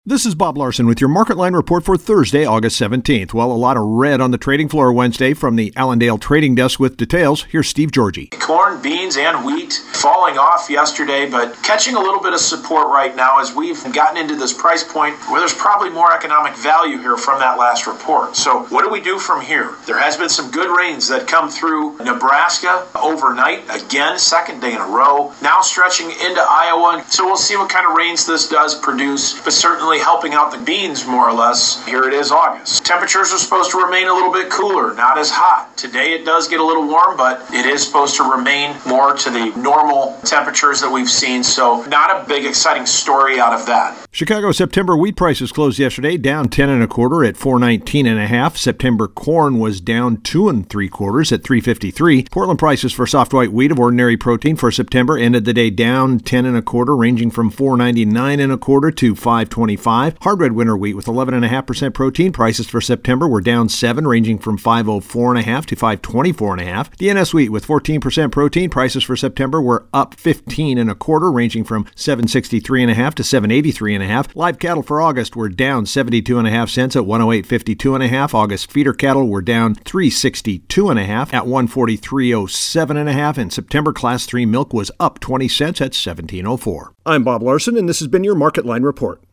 This is Bob Larson with your Market Line report for Thursday, August 17th. Well, a lot of red on the trading floor Wednesday from the Allendale Trading Desk with details. Here's Steve Georgie. Corn, beans, and wheat falling off yesterday, but catching a little bit of support right now as we've gotten into this price point where there's probably more economic value here from that last report. So what do we do from here? There has been some good rains that come through Nebraska overnight, again, second day in a row, now stretching into Iowa. So we'll see what kind of rains this does produce, but certainly helping out the beans more or less. Here it is August. Temperatures are supposed to remain a little bit cooler, not as hot. Today it does get a little warm, but it is supposed to remain more to the normal temperatures that we've seen. So not a big exciting story out of that. Chicago September wheat prices closed yesterday down 10 1/4 at $4.19.5. September corn was down 2 3/4 at $3.53. Portland prices for soft white wheat of ordinary protein for September ended the day down 10 1/4, ranging from $4.99 1/4 to $5.25. Hard red winter wheat with 11.5% protein prices for September were down 7, ranging from $5.04.5 to $5.24.5. DNS wheat with 14% protein prices for September were up 15 1/4, ranging from $7.63.5 to $7.83.5. Live cattle for August were down 72.5 cents at $108.52.5. August feeder cattle were down 362.5 at $143.07.5, and September Class 3 milk was up 20 cents at $17.04. I'm Bob Larson, and this has been your Market Line report.